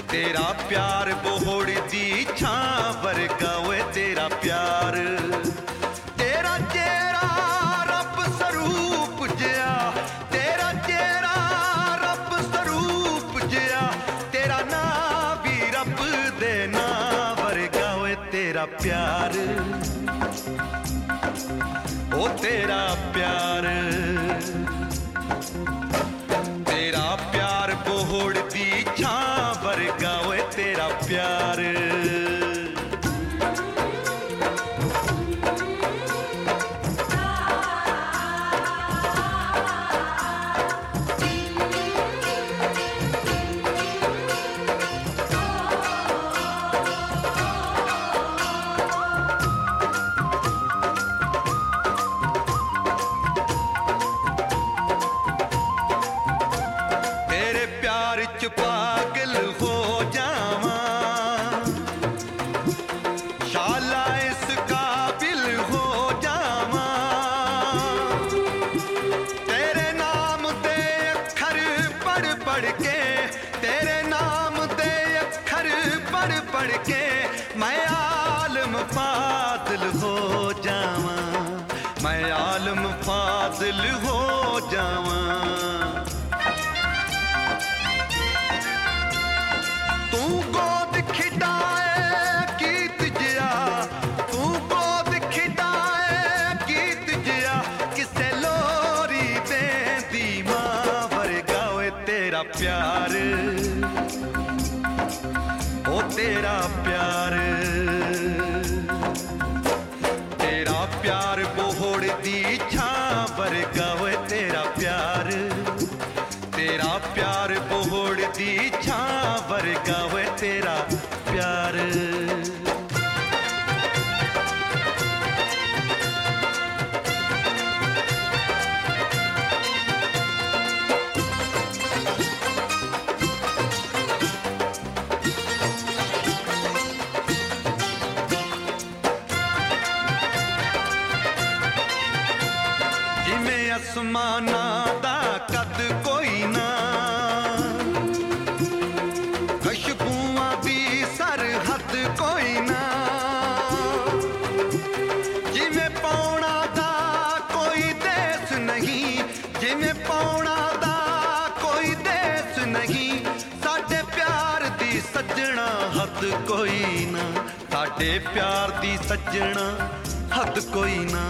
तेरा प्यार बोहड़ दी छां वर्गा वे तेरा प्यार। तेरा चेहरा रब स्वरूप जिया, तेरा चेहरा रब स्वरूप जिया, तेरा नाम भी रब दे नाम वर्गा वे तेरा प्यार। ओ तेरा प्यार, तेरा प्यार बोहड़ दी छां वर्गा वे तेरा प्यार। पागल हो जावा, शाला इस काबिल हो जावा, तेरे नाम दे अखर पढ़ पढ़ के, तेरे नाम दे अखर पढ़ पढ़ के मैं आलम फाजिल हो जावा, मैं आलम फाजिल हो जावा। तू गोद खिडाए गीत जिया, तू गोद खिडाए गीत जिया, किसे लोरी देंदी मां वर्गा वे तेरा प्यार। ओ तेरा प्यार, तेरा प्यार बोहड़ दी छां वर्गा वे तेरा प्यार। तेरा प्यार बोहड़ दी छां वर्गा वे तेरा प्यार। जिमें आसमाना दा कद कोई ना, खुशबुआं दी सरहद कोई ना, जिमें पौना दा कोई देश नहीं, जिमें पौना दा कोई देश नहीं, साडे प्यार दी सजना हद कोई ना, साडे प्यार दी सजना हद कोई ना।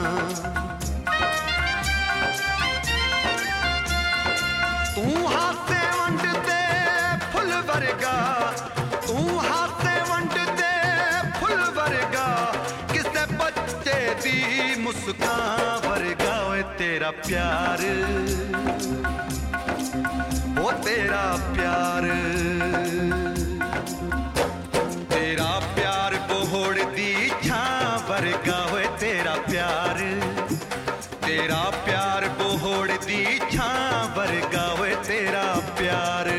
तू हाथे वंड दे फुल वर्गा, तू हाथे वंड दे फुल वर्गा, किसे बच्चे दी मुस्कान वर्गा वे तेरा प्यार। ओ तेरा प्यार, तेरा प्यार बोहड़ दी छां वर्गा वे तेरा प्यार। तेरा प्यार बोहड़ दी छां वर्गा वे तेरा प्यार।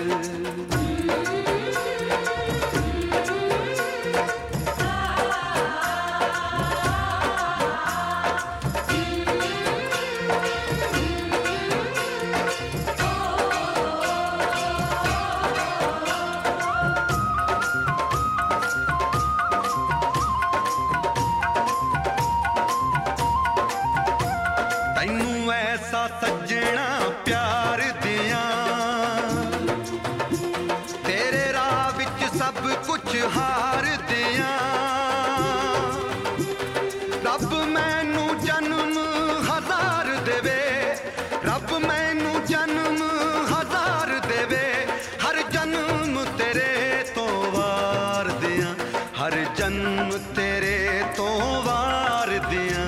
तैनू ऐसा सजना प्यार दिया, तेरे राह विच सब कुछ हार दिया, रब मैनू जन्म हजार देवे, रब मैनू जन्म हजार देवे, हर जन्म तेरे तो वार दिया, हर जन्म तेरे तो वार दिया।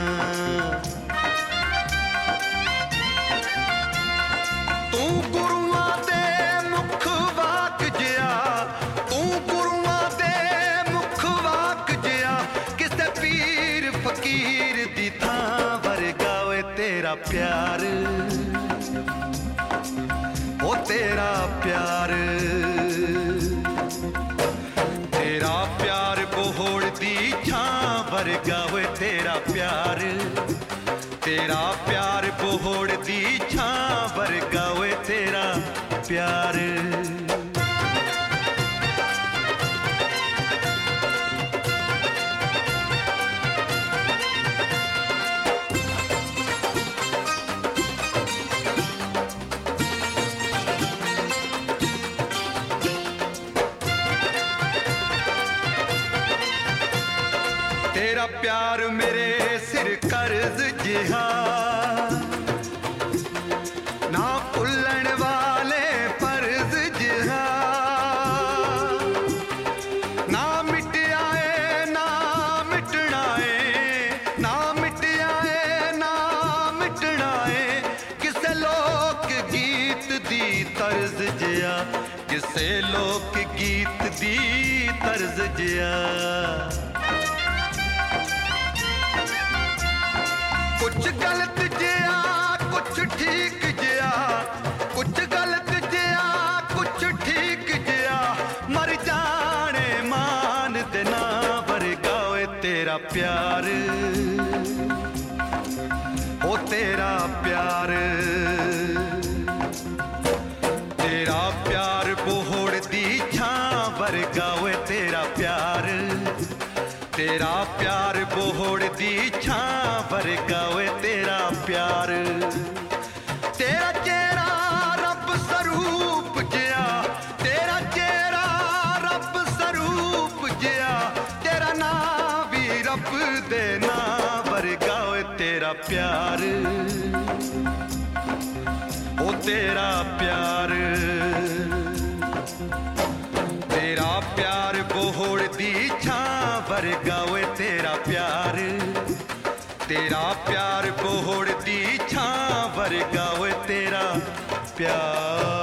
तू गुरुआं दे मुख वाक जिया, तू गुरुआं दे मुख वाक जिया, किसे पीर फकीर दी थां वर्गा वे तेरा प्यार। ओ तेरा प्यार, तेरा प्यार बोहड़ दी छां वर्गा वे तेरा प्यार। तेरा प्यार बोहड़ दी छां वर्गा वे तेरा प्यार। तेरा प्यार मेरे सिर कर्ज जिहा ना भुल्लण वाले फर्ज जिहा ना मिटिया है ना मिटना है ना मिटिया है ना मिटना है किसे लोक गीत दी तर्ज जिया किसे लोक गीत दी तर्ज जिया कुछ गलत जिया कुछ ठीक जिया कुछ गलत जिया कुछ ठीक जिया मर जाने मान देना बरगावे तेरा प्यार ओ तेरा प्यार तेरा प्यार बोहड़ दी छां बरगावे तेरा प्यार तेरा प्यार बोहड़ दी छां बरगावे तेरा प्यार तेरा चेहरा रब स्वरूप जिया तेरा चेहरा रब स्वरूप जिया तेरा नाम भी रब दे नाम बरगावे तेरा प्यार ओ तेरा प्यार तेरा प्यार बोहड़ दी छां बरगावे तेरा प्यार तेरा प्यार बोहड़ दी छां बरगावे तेरा प्यार